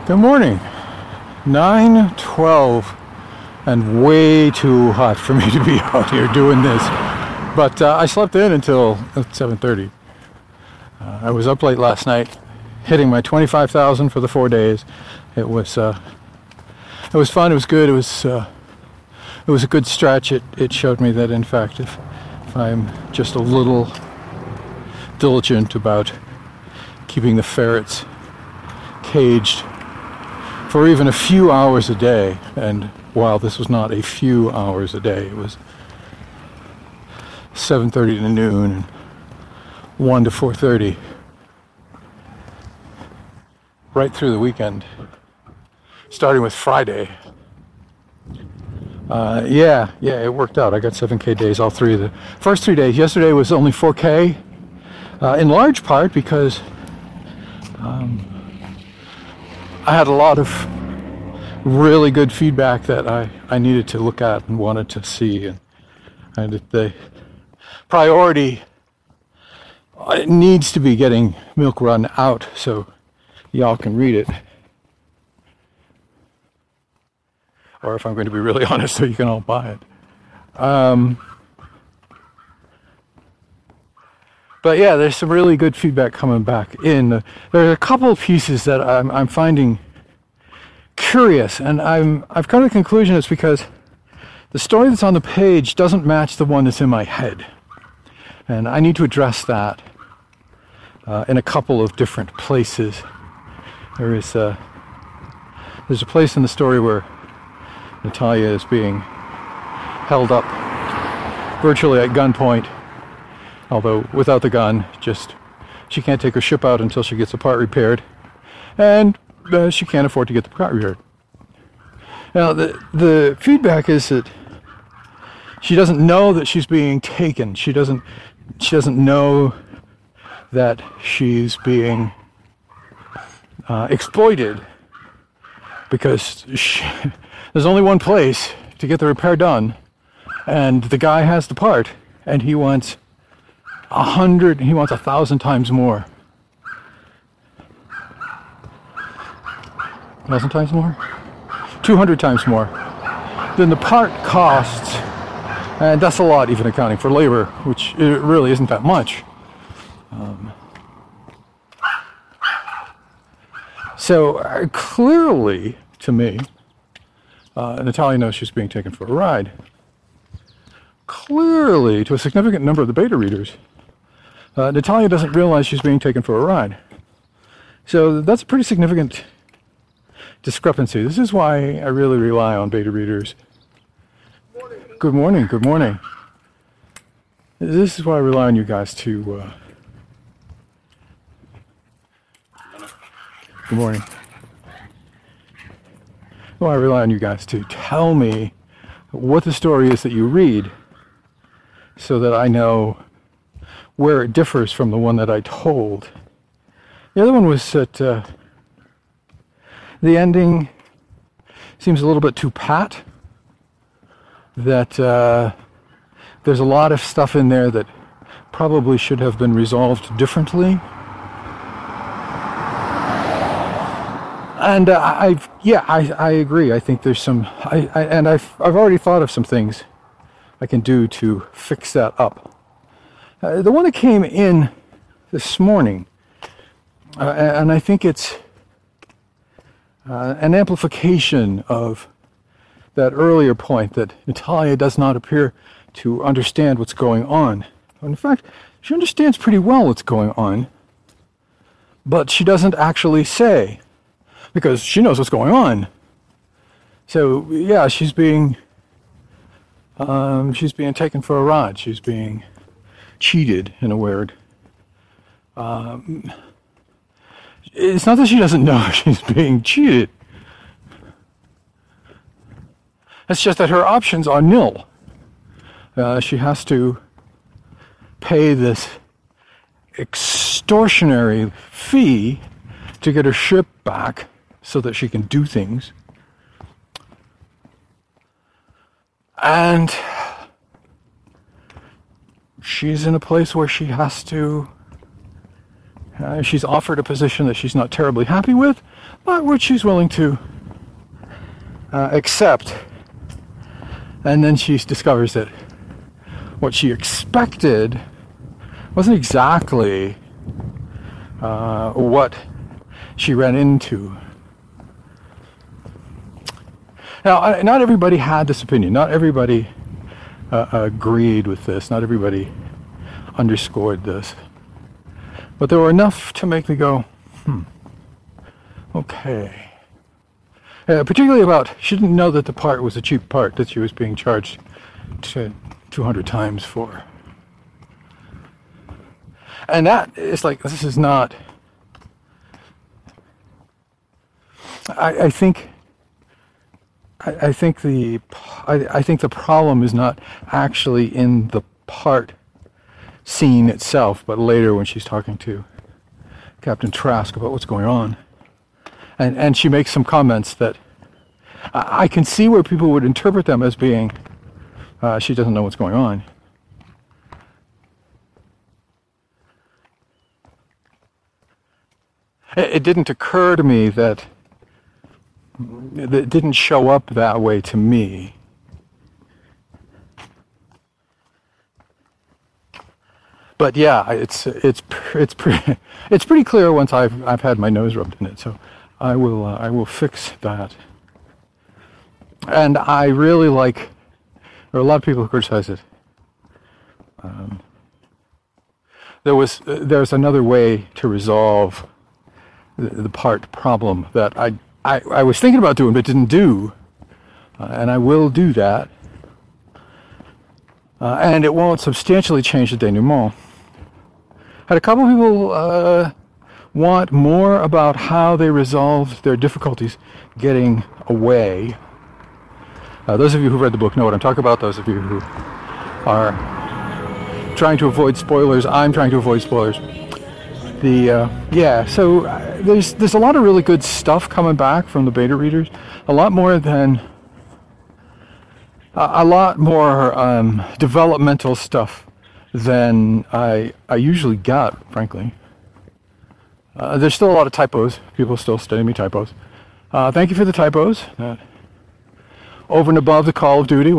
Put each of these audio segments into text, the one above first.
Good morning. 9:12 and way too hot for me to be out here doing this. But I slept in until 7:30. I was up late last night, hitting my 25,000 for the 4 days. It was fun. It was good. It was a good stretch. It showed me that in fact, if I'm just a little diligent about keeping the ferrets caged for even a few hours a day, and while this was not a few hours a day, it was 7:30 to noon and 1 to 4:30, right through the weekend, starting with Friday. Yeah, it worked out. I got 7K days all three of the first 3 days. Yesterday was only 4K, in large part because I had a lot of really good feedback that I needed to look at and wanted to see, and the priority needs to be getting Milk Run out so y'all can read it. Or if I'm going to be really honest, so you can all buy it. But yeah, there's some really good feedback coming back in. There are a couple of pieces that I'm finding curious, and I've come to the conclusion it's because the story that's on the page doesn't match the one that's in my head, and I need to address that in a couple of different places. There's a place in the story where Natalia is being held up virtually at gunpoint, although without the gun, just she can't take her ship out until she gets the part repaired, and she can't afford to get the part repaired. Now, the feedback is that she doesn't know that she's being taken. She doesn't know that she's being exploited, because there's only one place to get the repair done, and the guy has the part, and he wants 1,000 times more. 1,000 times more? 200 times more than the part costs, and that's a lot, even accounting for labor, which it really isn't that much. So clearly, to me, Natalia knows she's being taken for a ride. Clearly, to a significant number of the beta readers, Natalia doesn't realize she's being taken for a ride. So that's a pretty significant discrepancy. This is why I really rely on beta readers. Good morning. Good morning. This is why I rely on you guys to... Good morning. Well, I rely on you guys to tell me what the story is that you read, so that I know where it differs from the one that I told. The other one was that the ending seems a little bit too pat, that there's a lot of stuff in there that probably should have been resolved differently. And I agree. I think there's some, I've already thought of some things I can do to fix that up. The one that came in this morning, and I think it's an amplification of that earlier point that Natalia does not appear to understand what's going on. In fact, she understands pretty well what's going on, but she doesn't actually say, because she knows what's going on. So yeah, she's being taken for a ride. She's being cheated, in a word. It's not that she doesn't know she's being cheated. It's just that her options are nil. She has to pay this extortionary fee to get her ship back so that she can do things. And she's in a place where she has to She's offered a position that she's not terribly happy with, but which she's willing to accept. And then she discovers that what she expected wasn't exactly what she ran into. Now, not everybody had this opinion. Not everybody agreed with this. Not everybody underscored this. But there were enough to make me go, okay. Particularly about, she didn't know that the part was a cheap part that she was being charged to 200 times for. And that is like, this is not, I think the problem is not actually in the part scene itself, but later when she's talking to Captain Trask about what's going on. And she makes some comments that I can see where people would interpret them as being, she doesn't know what's going on. It didn't occur to me that it didn't show up that way to me. But yeah, it's pretty clear once I've had my nose rubbed in it. So I will fix that. And I really like. There are a lot of people who criticize it. There's another way to resolve the part problem that I was thinking about doing but didn't do, and I will do that. And it won't substantially change the denouement. Had a couple of people want more about how they resolved their difficulties getting away. Those of you who've read the book know what I'm talking about. Those of you who are trying to avoid spoilers, I'm trying to avoid spoilers. So there's a lot of really good stuff coming back from the beta readers. A lot more developmental stuff than I usually get, frankly. There's still a lot of typos. People still studying me typos. Thank you for the typos. Over and above the Call of Duty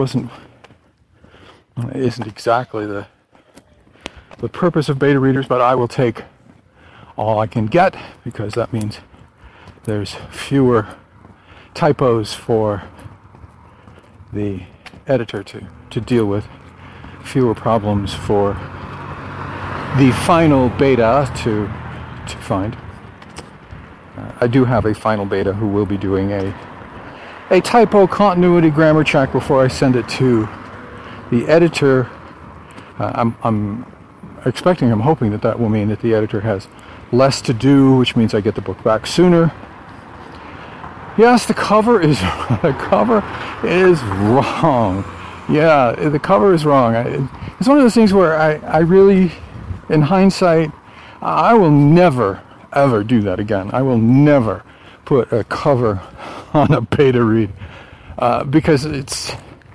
isn't exactly the purpose of beta readers, but I will take all I can get, because that means there's fewer typos for the editor to deal with, fewer problems for the final beta to find. I do have a final beta who will be doing a typo continuity grammar check before I send it to the editor. I'm hoping that will mean that the editor has less to do, which means I get the book back sooner. Yes, the cover is wrong. Yeah, the cover is wrong. It's one of those things where I really, in hindsight, I will never ever do that again. I will never put a cover on a beta read because it's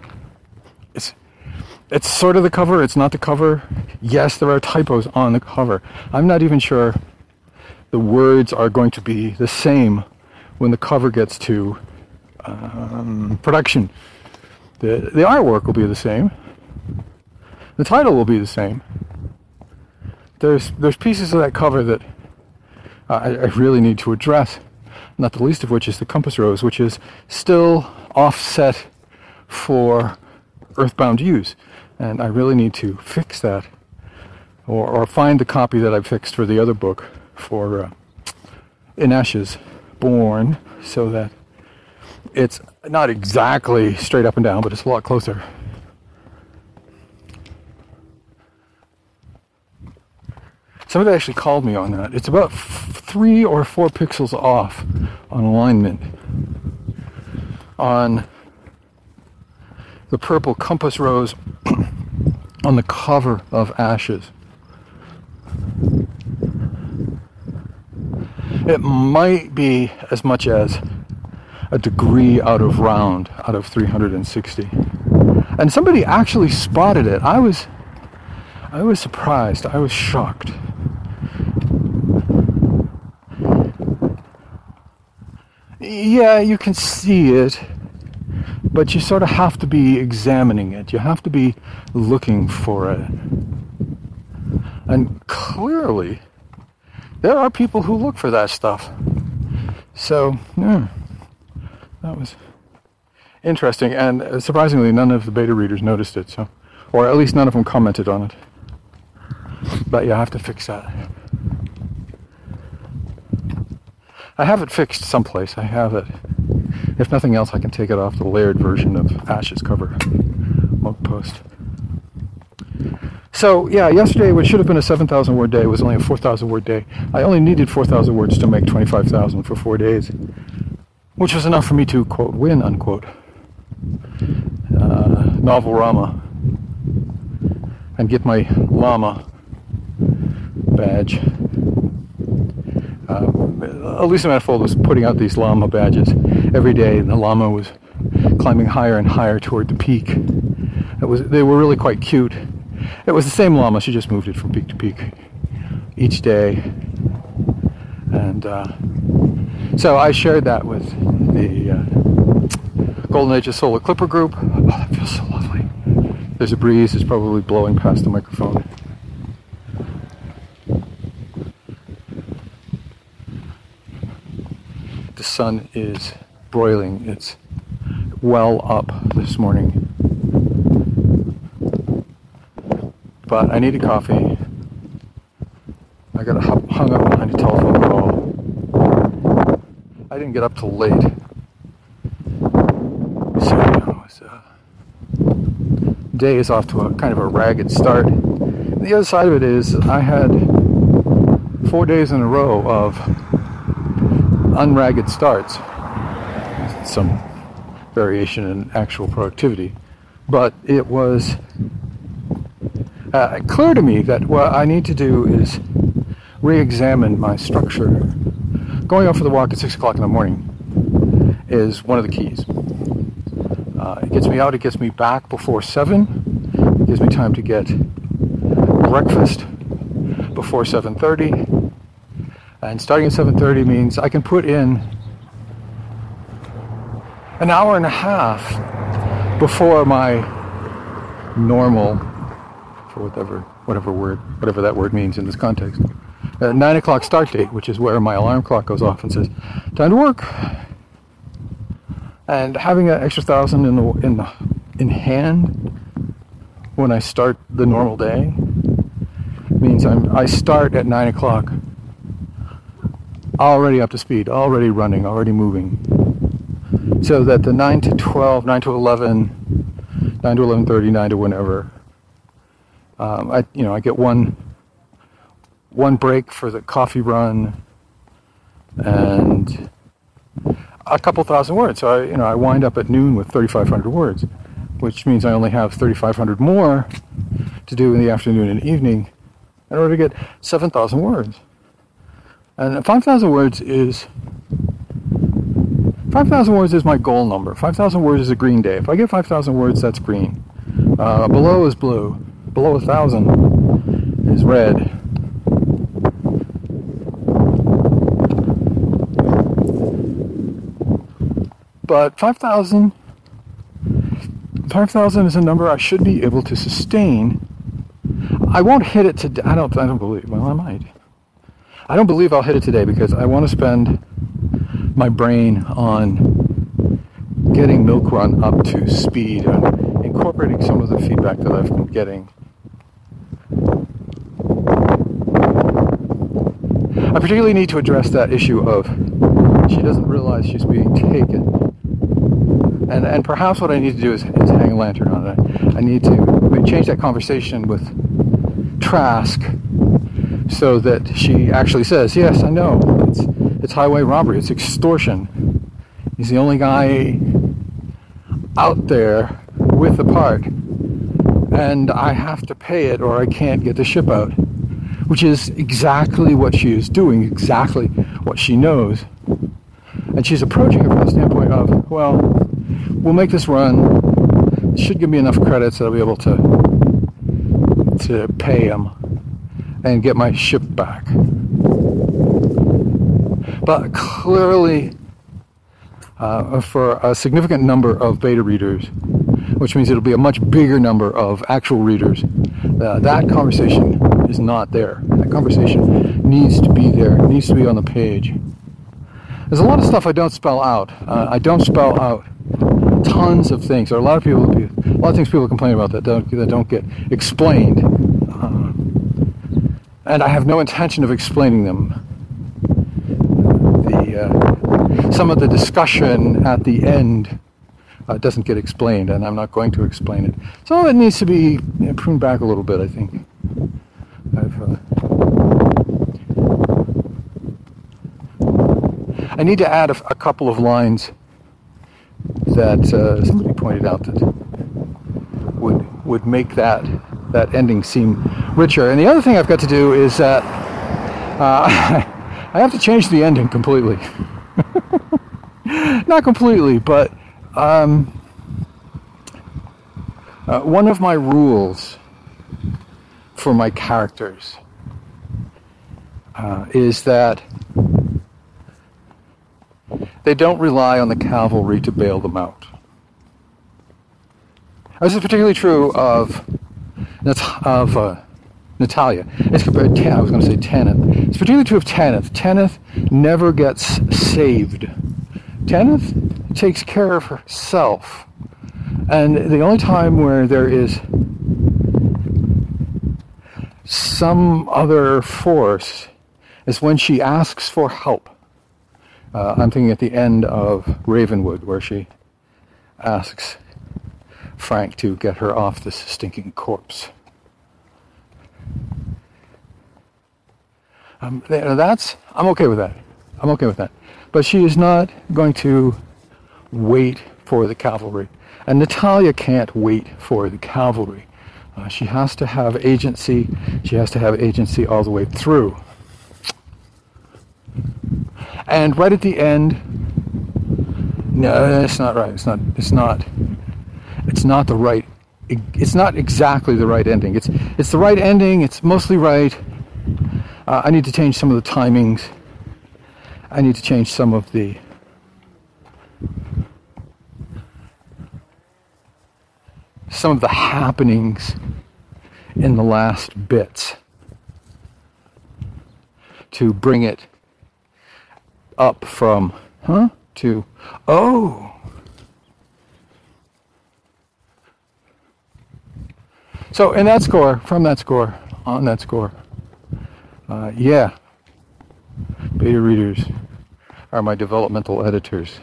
sort of the cover. It's not the cover. Yes, there are typos on the cover. I'm not even sure the words are going to be the same when the cover gets to production. The artwork will be the same. The title will be the same. There's pieces of that cover that I really need to address, not the least of which is the compass rose, which is still offset for Earthbound use. And I really need to fix that, or find the copy that I fixed for the other book for In Ashes Born, so that it's not exactly straight up and down, but it's a lot closer. Somebody actually called me on that. It's about 3 or 4 pixels off on alignment on the purple compass rose on the cover of Ashes. It might be as much as a degree out of 360. And somebody actually spotted it. I was surprised. I was shocked. Yeah, you can see it, but you sort of have to be examining it. You have to be looking for it. And clearly, there are people who look for that stuff. So, yeah, that was interesting. And surprisingly, none of the beta readers noticed it. So, or at least none of them commented on it. But you have to fix that. I have it fixed someplace. I have it. If nothing else, I can take it off the layered version of Ash's cover blog post. So, yeah, yesterday, which should have been a 7,000 word day, was only a 4,000 word day. I only needed 4,000 words to make 25,000 for 4 days, which was enough for me to, quote, win, unquote, Novel-Rama, and get my llama badge. Elisa Manifold was putting out these llama badges every day, and the llama was climbing higher and higher toward the peak. They were really quite cute. It was the same llama, she just moved it from peak to peak each day. And so I shared that with the Golden Age of Solar Clipper group. Oh, that feels so lovely. There's a breeze, it's probably blowing past the microphone. The sun is broiling. It's well up this morning. But I needed coffee. I got hung up behind a telephone call. I didn't get up till late. So, day is off to a kind of a ragged start. And the other side of it is I had 4 days in a row of unragged starts. Some variation in actual productivity. But it was clear to me that what I need to do is re-examine my structure. Going out for the walk at 6 o'clock in the morning is one of the keys. It gets me out, it gets me back before 7. It gives me time to get breakfast before 7:30. And starting at 7:30 means I can put in an hour and a half before my normal, for whatever that word means in this context, 9 o'clock start date, which is where my alarm clock goes off and says, time to work. And having that extra 1,000 in hand when I start the normal day means I start at 9 o'clock already up to speed, already running, already moving. So that the 9 to 12, 9 to 11, 9 to 11:30, 9 to whenever, I get one break for the coffee run and a couple thousand words. So I wind up at noon with 3,500 words, which means I only have 3,500 more to do in the afternoon and evening in order to get 7,000 words. And 5,000 words is my goal number. 5,000 words is a green day. If I get 5,000 words, that's green. Below is blue. Below 1,000 is red. But 5,000 is a number I should be able to sustain. I won't hit it today. I don't believe. Well, I might. I don't believe I'll hit it today because I want to spend my brain on getting Milk Run up to speed and incorporating some of the feedback that I've been getting. I particularly need to address that issue of she doesn't realize she's being taken. And perhaps what I need to do is hang a lantern on it. I need to change that conversation with Trask so that she actually says, yes, I know, it's highway robbery, it's extortion. He's the only guy out there with the part, and I have to pay it or I can't get the ship out, which is exactly what she is doing, exactly what she knows. And she's approaching it from the standpoint of, well, we'll make this run. It should give me enough credits that I'll be able to pay him and get my ship back. But clearly, for a significant number of beta readers, which means it'll be a much bigger number of actual readers. That conversation is not there. That conversation needs to be there. It needs to be on the page. There's a lot of stuff I don't spell out. I don't spell out tons of things. There are a lot of things people complain about that don't get explained, and I have no intention of explaining them. Some of the discussion at the end doesn't get explained, and I'm not going to explain it. So it needs to be pruned back a little bit, I think. I need to add a couple of lines that somebody pointed out that would make that ending seem richer. And the other thing I've got to do is that I have to change the ending completely. Not completely, but one of my rules for my characters is that they don't rely on the cavalry to bail them out. This is particularly true of Natalia. I was going to say Tanith. It's particularly true of Tanith. Tanith never gets saved. Tanith takes care of herself. And the only time where there is some other force is when she asks for help. I'm thinking at the end of Ravenwood, where she asks Frank to get her off this stinking corpse. I'm okay with that. I'm okay with that. But she is not going to wait for the cavalry. And Natalia can't wait for the cavalry. She has to have agency. She has to have agency all the way through. And right at the end, no, that's not right. It's not the right. It's not exactly the right ending. It's the right ending. It's mostly right. I need to change some of the timings. I need to change some of the happenings in the last bits to bring it up from to oh. So in that score, from that score, on that score, yeah, beta readers are my developmental editors.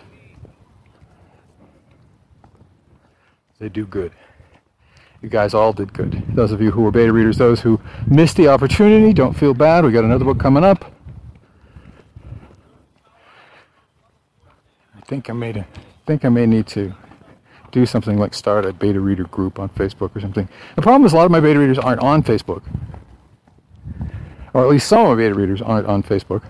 They do good. You guys all did good. Those of you who were beta readers, those who missed the opportunity, don't feel bad. We got another book coming up. I think I may need to do something like start a beta reader group on Facebook or something. The problem is a lot of my beta readers aren't on Facebook. Or at least some of my beta readers aren't on Facebook.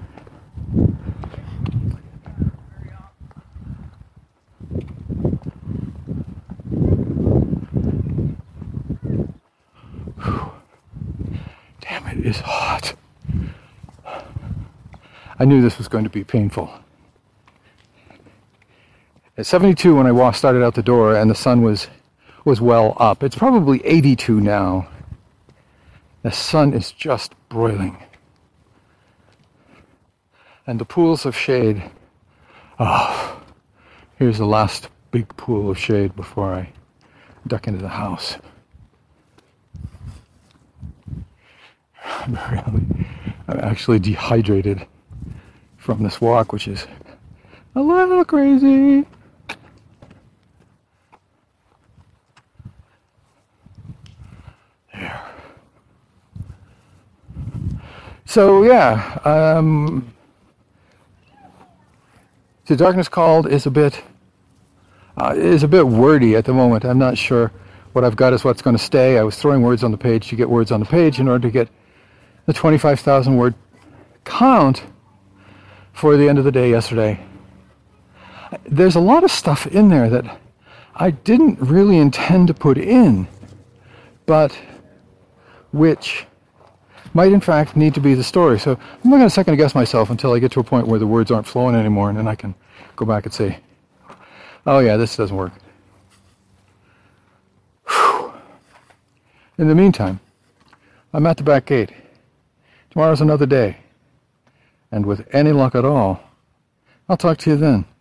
Damn, it is hot. I knew this was going to be painful. At 72 when I started out the door and the sun was well up. It's probably 82 now. The sun is just broiling. And the pools of shade. Oh, here's the last big pool of shade before I duck into the house. I'm actually dehydrated from this walk, which is a little crazy. There. So yeah, The Darkness Called is a bit wordy at the moment. I'm not sure what I've got is what's going to stay. I was throwing words on the page to get words on the page in order to get the 25,000 word count for the end of the day yesterday. There's a lot of stuff in there that I didn't really intend to put in, but which might in fact need to be the story. So I'm not going to second guess myself until I get to a point where the words aren't flowing anymore, and then I can go back and say, Oh yeah, this doesn't work. Whew. In the meantime, I'm at the back gate. Tomorrow's another day. And with any luck at all, I'll talk to you then.